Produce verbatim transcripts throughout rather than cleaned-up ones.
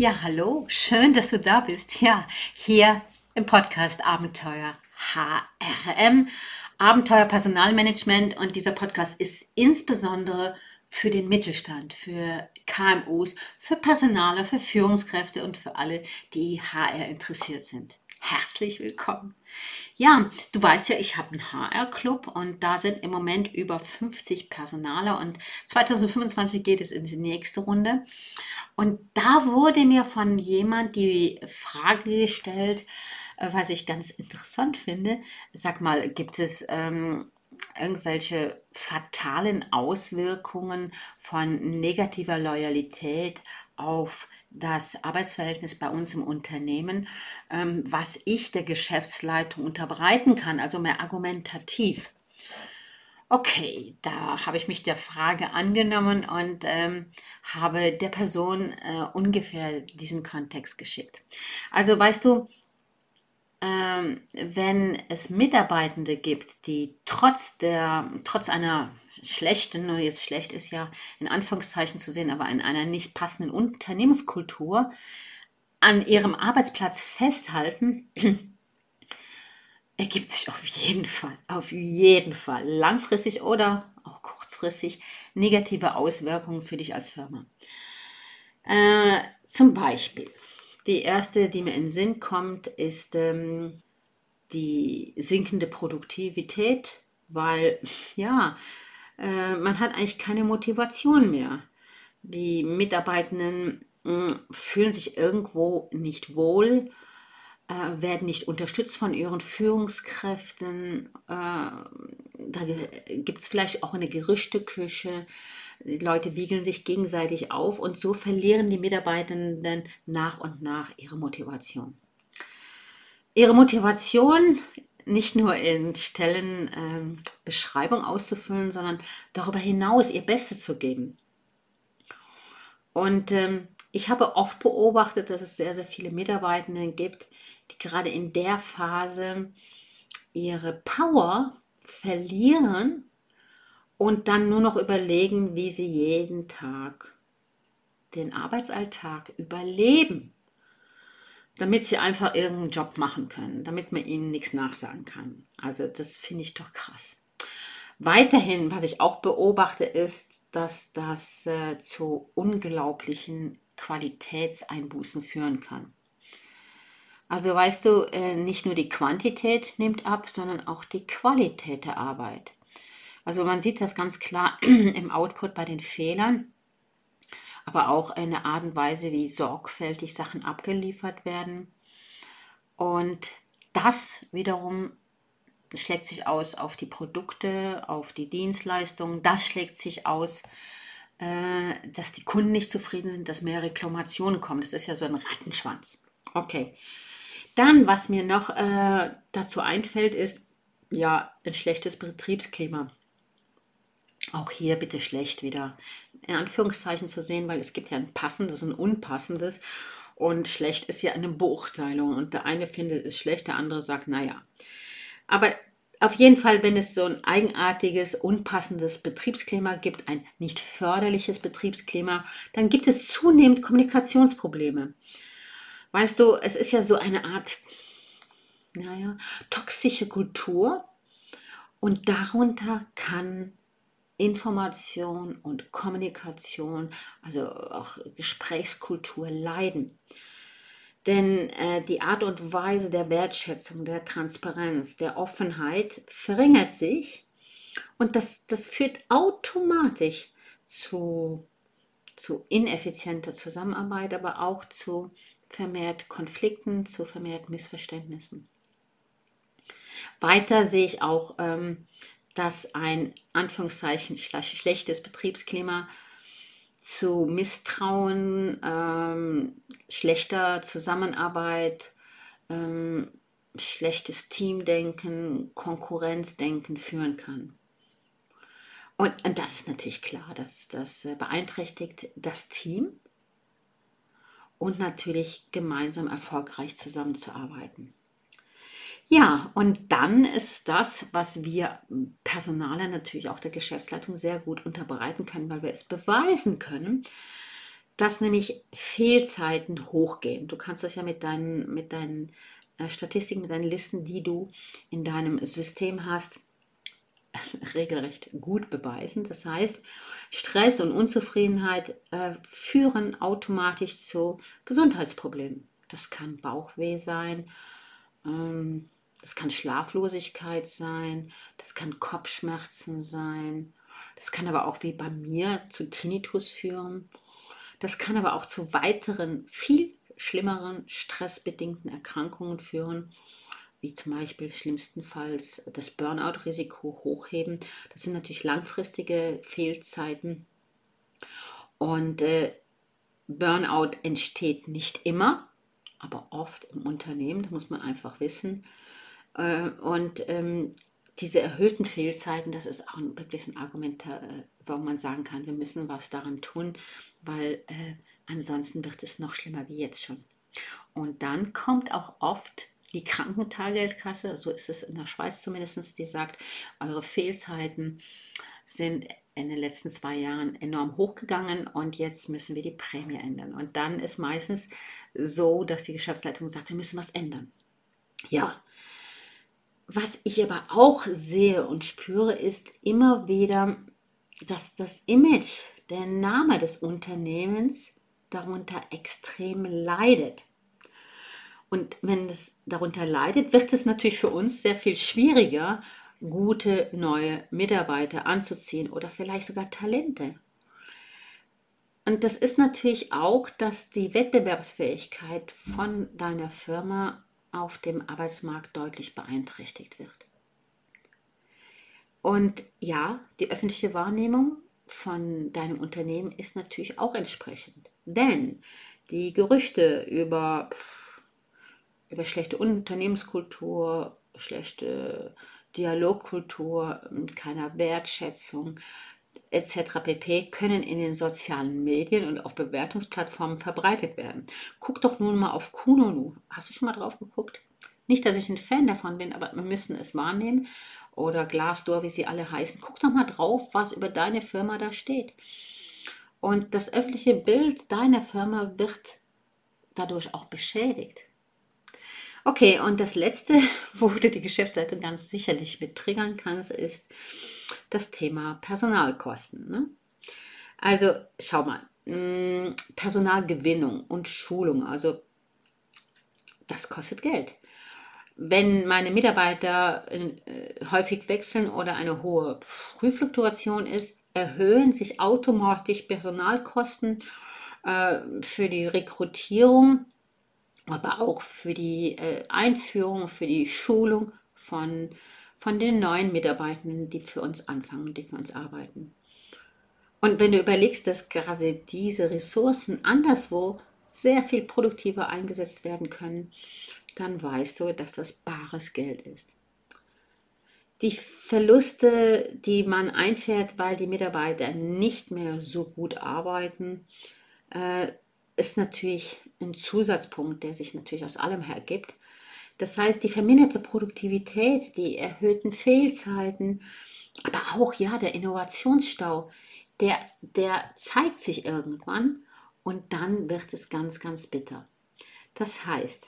Ja, hallo, schön, dass du da bist. Ja, hier im Podcast Abenteuer H R M, Abenteuer Personalmanagement, und dieser Podcast ist insbesondere für den Mittelstand, für K M Us, für Personaler, für Führungskräfte und für alle, die H R interessiert sind. Herzlich willkommen. Ja, du weißt ja, ich habe einen H R-Club und da sind im Moment über fünfzig Personaler und zwanzig fünfundzwanzig geht es in die nächste Runde. Und da wurde mir von jemand die Frage gestellt, äh, was ich ganz interessant finde. Sag mal, gibt es ähm, irgendwelche fatalen Auswirkungen von negativer Loyalität auf das Arbeitsverhältnis bei uns im Unternehmen, ähm, was ich der Geschäftsleitung unterbreiten kann, also mehr argumentativ. Okay, da habe ich mich der Frage angenommen und ähm, habe der Person äh, ungefähr diesen Kontext geschickt. Also weißt du, ähm, wenn es Mitarbeitende gibt, die trotz der, trotz einer schlechten, und jetzt schlecht ist ja in Anführungszeichen zu sehen, aber in einer nicht passenden Unternehmenskultur an ihrem Arbeitsplatz festhalten, ergibt sich auf jeden Fall, auf jeden Fall langfristig oder auch kurzfristig negative Auswirkungen für dich als Firma. Äh, zum Beispiel, die erste, die mir in den Sinn kommt, ist ähm, die sinkende Produktivität, weil ja, äh, man hat eigentlich keine Motivation mehr. Die Mitarbeitenden mh, fühlen sich irgendwo nicht wohl, äh, werden nicht unterstützt von ihren Führungskräften. Äh, da gibt es vielleicht auch eine Gerüchteküche. Die Leute wiegeln sich gegenseitig auf und so verlieren die Mitarbeitenden nach und nach ihre Motivation. Ihre Motivation nicht nur in Stellenbeschreibung ähm, auszufüllen, sondern darüber hinaus ihr Bestes zu geben. Und ähm, ich habe oft beobachtet, dass es sehr, sehr viele Mitarbeitende gibt, die gerade in der Phase ihre Power verlieren und dann nur noch überlegen, wie sie jeden Tag den Arbeitsalltag überleben, damit sie einfach irgendeinen Job machen können, damit man ihnen nichts nachsagen kann. Also das finde ich doch krass. Weiterhin, was ich auch beobachte, ist, dass das äh, zu unglaublichen Qualitätseinbußen führen kann. Also weißt du, äh, nicht nur die Quantität nimmt ab, sondern auch die Qualität der Arbeit. Also man sieht das ganz klar im Output bei den Fehlern, aber auch eine Art und Weise, wie sorgfältig Sachen abgeliefert werden. Und das wiederum schlägt sich aus auf die Produkte, auf die Dienstleistungen. Das schlägt sich aus, äh, dass die Kunden nicht zufrieden sind, dass mehr Reklamationen kommen. Das ist ja so ein Rattenschwanz. Okay. Dann, was mir noch äh, dazu einfällt, ist ja ein schlechtes Betriebsklima. Auch hier bitte schlecht wieder in Anführungszeichen zu sehen, weil es gibt ja ein passendes und unpassendes. Und schlecht ist ja eine Beurteilung. Und der eine findet es schlecht, der andere sagt, naja. Aber auf jeden Fall, wenn es so ein eigenartiges, unpassendes Betriebsklima gibt, ein nicht förderliches Betriebsklima, dann gibt es zunehmend Kommunikationsprobleme. Weißt du, es ist ja so eine Art, naja, toxische Kultur und darunter kann Information und Kommunikation, also auch Gesprächskultur leiden. Denn äh, die Art und Weise der Wertschätzung, der Transparenz, der Offenheit verringert sich und das, das führt automatisch zu, zu ineffizienter Zusammenarbeit, aber auch zu vermehrt Konflikten, zu vermehrt Missverständnissen. Weiter sehe ich auch, ähm, dass ein Anführungszeichen schlechtes Betriebsklima zu Misstrauen, ähm, schlechter Zusammenarbeit, ähm, schlechtes Teamdenken, Konkurrenzdenken führen kann. Und, und das ist natürlich klar, dass das beeinträchtigt das Team und natürlich gemeinsam erfolgreich zusammenzuarbeiten. Ja, und dann ist das, was wir Personaler natürlich auch der Geschäftsleitung sehr gut unterbreiten können, weil wir es beweisen können, dass nämlich Fehlzeiten hochgehen. Du kannst das ja mit deinen, mit deinen äh, Statistiken, mit deinen Listen, die du in deinem System hast, regelrecht gut beweisen. Das heißt, Stress und Unzufriedenheit äh, führen automatisch zu Gesundheitsproblemen. Das kann Bauchweh sein, ähm, das kann Schlaflosigkeit sein, das kann Kopfschmerzen sein, das kann aber auch wie bei mir zu Tinnitus führen. Das kann aber auch zu weiteren, viel schlimmeren stressbedingten Erkrankungen führen, wie zum Beispiel schlimmstenfalls das Burnout-Risiko hochheben. Das sind natürlich langfristige Fehlzeiten. Und äh, Burnout entsteht nicht immer, aber oft im Unternehmen, das muss man einfach wissen. Äh, und ähm, diese erhöhten Fehlzeiten, das ist auch ein, wirklich ein Argument, äh, warum man sagen kann, wir müssen was daran tun, weil äh, ansonsten wird es noch schlimmer wie jetzt schon. Und dann kommt auch oft die Krankentaggeldkasse, so ist es in der Schweiz zumindest, die sagt, eure Fehlzeiten sind in den letzten zwei Jahren enorm hochgegangen und jetzt müssen wir die Prämie ändern. Und dann ist meistens so, dass die Geschäftsleitung sagt, wir müssen was ändern. Ja, was ich aber auch sehe und spüre, ist immer wieder, dass das Image, der Name des Unternehmens darunter extrem leidet. Und wenn es darunter leidet, wird es natürlich für uns sehr viel schwieriger, gute neue Mitarbeiter anzuziehen oder vielleicht sogar Talente. Und das ist natürlich auch, dass die Wettbewerbsfähigkeit von deiner Firma auf dem Arbeitsmarkt deutlich beeinträchtigt wird. Und ja, die öffentliche Wahrnehmung von deinem Unternehmen ist natürlich auch entsprechend. Denn die Gerüchte über, über schlechte Unternehmenskultur, schlechte Dialogkultur, keiner Wertschätzung et cetera pp. Können in den sozialen Medien und auf Bewertungsplattformen verbreitet werden. Guck doch nun mal auf Kununu. Hast du schon mal drauf geguckt? Nicht, dass ich ein Fan davon bin, aber wir müssen es wahrnehmen. Oder Glassdoor, wie sie alle heißen. Guck doch mal drauf, was über deine Firma da steht. Und das öffentliche Bild deiner Firma wird dadurch auch beschädigt. Okay, und das Letzte, wo du die Geschäftsleitung ganz sicherlich mit triggern kannst, ist das Thema Personalkosten. Ne? Also schau mal, mh, Personalgewinnung und Schulung, also das kostet Geld. Wenn meine Mitarbeiter äh, häufig wechseln oder eine hohe Frühfluktuation ist, erhöhen sich automatisch Personalkosten äh, für die Rekrutierung, aber auch für die äh, Einführung, für die Schulung von, von den neuen Mitarbeitenden, die für uns anfangen, die für uns arbeiten. Und wenn du überlegst, dass gerade diese Ressourcen anderswo sehr viel produktiver eingesetzt werden können, dann weißt du, dass das bares Geld ist. Die Verluste, die man einfährt, weil die Mitarbeiter nicht mehr so gut arbeiten, äh, ist natürlich ein Zusatzpunkt, der sich natürlich aus allem ergibt. Das heißt, die verminderte Produktivität, die erhöhten Fehlzeiten, aber auch ja der Innovationsstau, der, der zeigt sich irgendwann und dann wird es ganz, ganz bitter. Das heißt,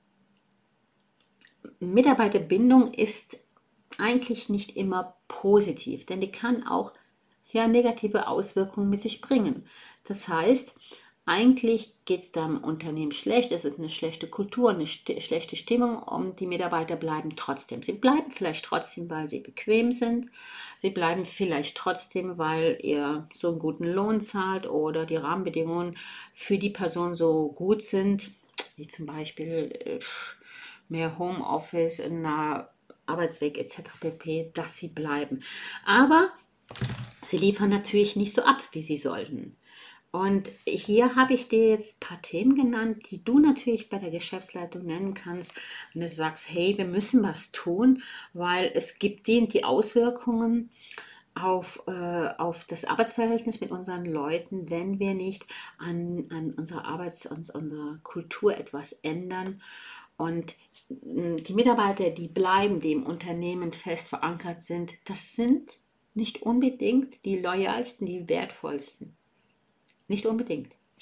Mitarbeiterbindung ist eigentlich nicht immer positiv, denn die kann auch ja, negative Auswirkungen mit sich bringen. Das heißt, eigentlich geht es dem Unternehmen schlecht, es ist eine schlechte Kultur, eine st- schlechte Stimmung und die Mitarbeiter bleiben trotzdem. Sie bleiben vielleicht trotzdem, weil sie bequem sind. Sie bleiben vielleicht trotzdem, weil ihr so einen guten Lohn zahlt oder die Rahmenbedingungen für die Person so gut sind, wie zum Beispiel äh, mehr Homeoffice, ein Arbeitsweg et cetera pp., dass sie bleiben. Aber sie liefern natürlich nicht so ab, wie sie sollten. Und hier habe ich dir jetzt ein paar Themen genannt, die du natürlich bei der Geschäftsleitung nennen kannst, wenn du sagst, hey, wir müssen was tun, weil es gibt die, die Auswirkungen auf, äh, auf das Arbeitsverhältnis mit unseren Leuten, wenn wir nicht an, an unserer Arbeits-, an unserer Kultur etwas ändern. Und die Mitarbeiter, die bleiben, die im Unternehmen fest verankert sind, das sind nicht unbedingt die loyalsten, die wertvollsten. Nicht unbedingt.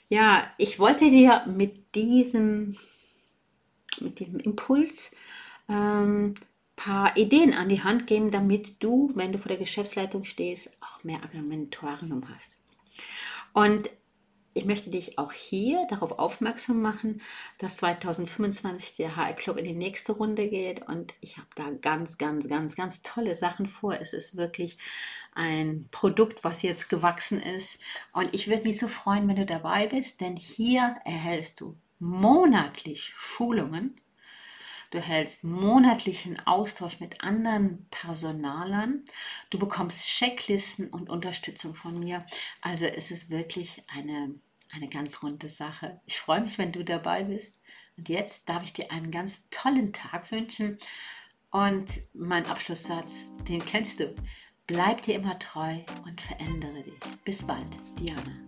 Ja, ich wollte dir mit diesem, mit diesem Impuls ein ähm, paar Ideen an die Hand geben, damit du, wenn du vor der Geschäftsleitung stehst, auch mehr Argumentorium hast. Und ich möchte dich auch hier darauf aufmerksam machen, dass zwanzig fünfundzwanzig der H R Club in die nächste Runde geht und ich habe da ganz, ganz, ganz, ganz tolle Sachen vor. Es ist wirklich ein Produkt, was jetzt gewachsen ist und ich würde mich so freuen, wenn du dabei bist, denn hier erhältst du monatlich Schulungen. Du hältst monatlichen Austausch mit anderen Personalern. Du bekommst Checklisten und Unterstützung von mir. Also es ist wirklich eine, eine ganz runde Sache. Ich freue mich, wenn du dabei bist. Und jetzt darf ich dir einen ganz tollen Tag wünschen. Und mein Abschlusssatz, den kennst du. Bleib dir immer treu und verändere dich. Bis bald, Diana.